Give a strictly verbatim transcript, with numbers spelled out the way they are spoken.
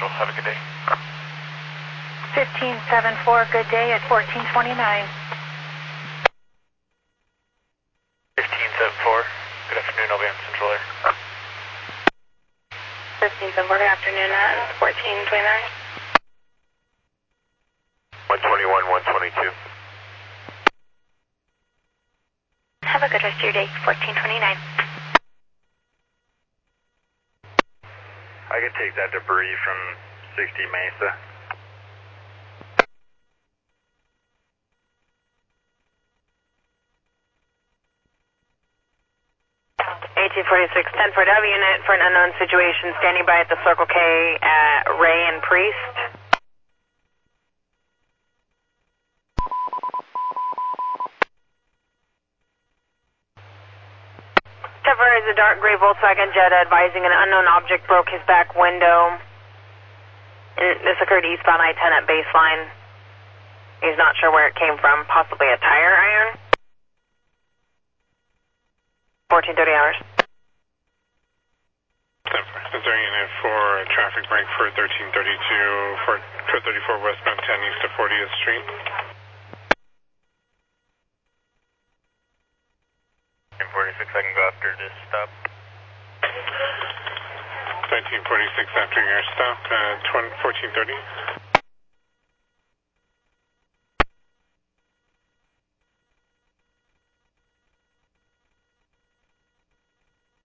Central. Have a good day. fifteen seven four, good day at fourteen twenty-nine. fifteen seven four, good afternoon, I'll be on Central Air. fifteen seven four, good afternoon at fourteen twenty-nine. one twenty-one, one twenty-two. Have a good rest of your day, fourteen twenty-nine. I could take that debris from sixty Mesa. eighteen forty-six, ten four W unit for an unknown situation, standing by at the Circle K at Ray and Priest. Trevor is a dark gray Volkswagen Jetta advising an unknown object broke his back window. And this occurred eastbound I ten at baseline. He's not sure where it came from, possibly a tire iron. fourteen thirty hours. Is there unit for traffic break for thirteen thirty-two for thirty-four westbound ten east of fortieth Street? ten forty-six, I can go after this stop. thirteen forty-six after your stop, uh, fourteen thirty.